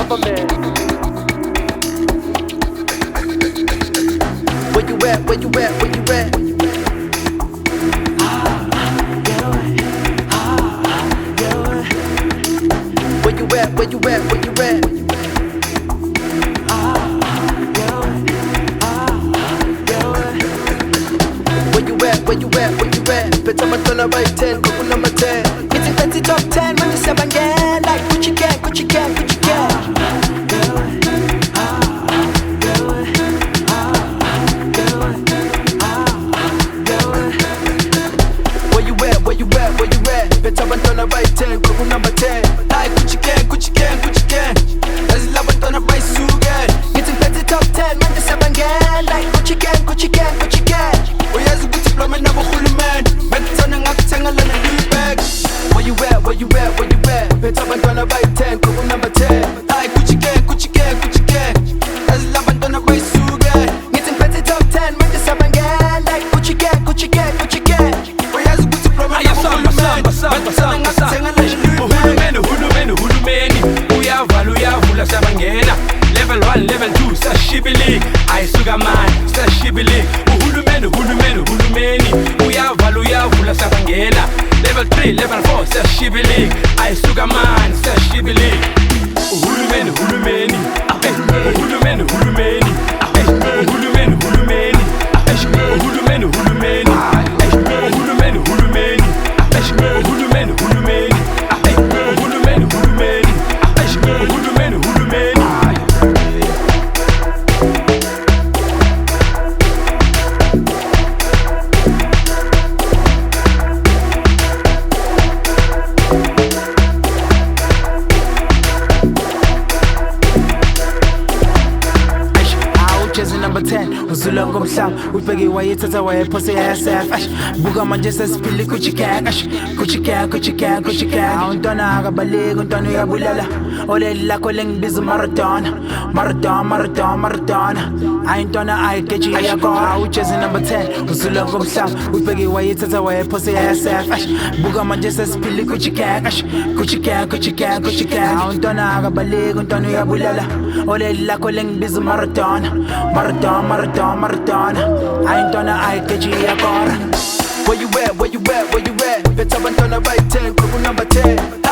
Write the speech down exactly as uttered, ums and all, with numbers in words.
government. Where you at, where you at, where you at? Where you at, where you at, where you at? Where you at, where you at, where you at? Peta matona by ten, kuku number ten. It's a fancy top ten, when you seven again. Like Gucci gang, Gucci gang, Gucci gang. Where you at, where you at, where you at? Peta matona by ten, kuku number ten. Like Gucci gang, Gucci gang, Gucci gang. As la matona by sugar. It's a fancy top ten, when you seven again. Like Gucci gang, Gucci gang, Gucci gang. Uyazi ukuthi ploma nabohulumende bekuthona ngakuthenga lana bag. Where you at, where you at, where you at? Phethe abantwana bayi ten, kuku number ten. Hayi Gucci gang, Gucci gang, Gucci gang. Azila abantwana bayisuke. Ngithi ngiphethe top ten, manje sabangena. Like Gucci gang, Gucci gang, Gucci gang. Uyazi ukuthi ploma nabohulumende bekuthona ngakuthenga lana bag. Uhulumende, uhulumende, uhulumeni uyavala uyavula sabangena. Level one, level two, sashibili ayisuka manje, sashibili. Uhulumende, uhulumende, uhulumeni uyavala uyavula sabangena. Level three, level four, sashibili ayisuka manje, sashibili. Uhulumende, uhulumeni, uhulumende, uhulumeni, uhulumende, uhulumeni, uhulumende, uhulumeni, uhulumende, uhulumeni, uhulumeni, uhulumeni, uhulumeni, uhulumeni, uhulumeni. Number ten, uzula ngomhlaba ubheke wayethatha wayephose yasef. Ash buka manje sesiphila Gucci gang. Ash Gucci gang, Gucci gang, Gucci gang. Awuntwana akabaleki, untwana uyabulala. Oleli lakho lengibiza Maradona, Maradona, Maradona, Maradona. Ayintwana ayigeji iyakona. Awujezi number ten, uzula ngomhlaba ubheke wayethatha wayephose yasef. Ash buka manje sesiphila Gucci gang. Ash Gucci gang, Gucci gang, Gucci gang. Awuntwana akabaleki, untwana uyabulala. Oleli lakho lengibiza Maradona, Maradona, Maradona, Maradona. Ayintwana ayigeji iyakona. Where you at, where you at, where you at? Phethe abantwana bayi ten, kuku number ten.